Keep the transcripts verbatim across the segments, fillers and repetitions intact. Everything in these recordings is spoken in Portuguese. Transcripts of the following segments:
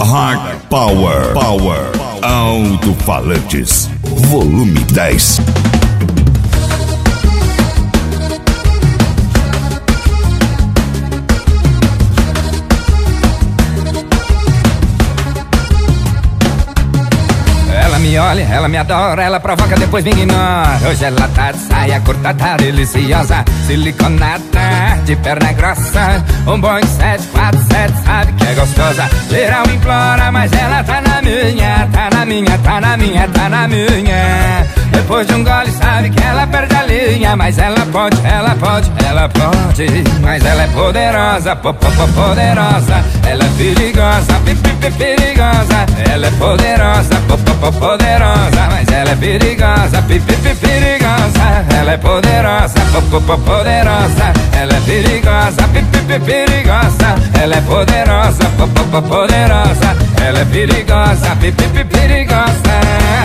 Hard Power, Power, Alto-Falantes, volume dez. Ela me olha, ela me adora, ela provoca, depois me ignora. Hoje ela tá de saia curta, tá deliciosa, siliconada, de perna grossa. Um Boeing sete quatro sete, sabe que é gostosa. Geral implora, mas ela tá na minha, tá na minha, tá na minha, tá na minha. Depois de um gole sabe que ela perde a linha, mas ela pode, ela pode, ela pode. Mas ela é poderosa, po, po, po, poderosa. Ela é perigosa, pi, pi, pi, perigosa. Ela é poderosa, po, po, po, poderosa. Mas ela é perigosa, pi, pi, pi, perigosa. Ela é poderosa, po, po, po, poderosa. Ela é perigosa, pi, pi, pi, perigosa. Ela é poderosa, po, po, po, poderosa. Ela é perigosa, pi, pi, pi, perigosa.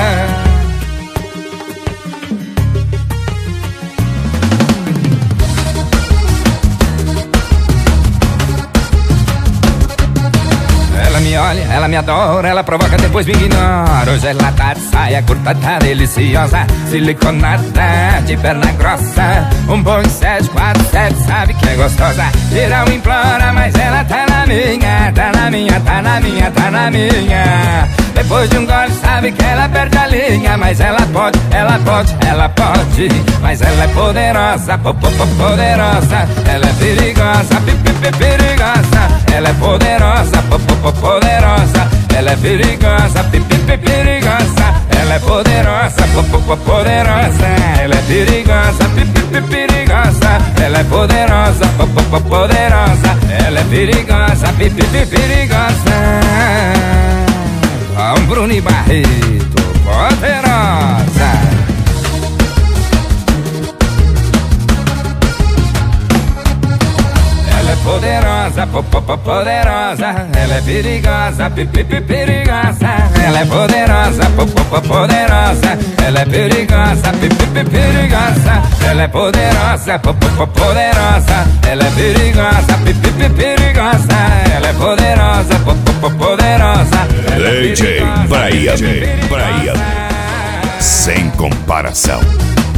Me olha, ela me adora, ela provoca, depois me ignora. Hoje ela tá de saia curta, tá deliciosa, siliconada, de perna grossa. Um Boeing sete quatro sete, sabe que é gostosa. Geral implora, mas ela tá na minha, tá na minha, tá na minha, tá na minha. Depois de um gole sabe que ela perde a linha, mas ela pode, ela pode, ela pode. Mas ela é poderosa, po, po, po, poderosa. Ela é perigosa, pi, pi, pi, perigosa. Ela é poderosa, po, po, po, poderosa. Ela é perigosa, pi, pi, pi, perigosa. Ela é poderosa, po, po, po, poderosa. Ela é perigosa, pi, pi, pi, perigosa. Ela é poderosa, po, po, po, poderosa. Ela é perigosa, pi, pi, pi, perigosa. Um Bruno Barreto, poderosa. Ela é poderosa, po, po, po, poderosa. Ela é perigosa, pi, pi, pi, perigosa. Ela é poderosa, po, po, po, poderosa. Ela é perigosa, pi, pi, pi, perigosa. Ela é poderosa, po, po, po, poderosa. Ela é perigosa, pi, pi, pi, perigosa. Ela é poderosa, po, po, po, poderosa. D J Brian, Brian, sem comparação.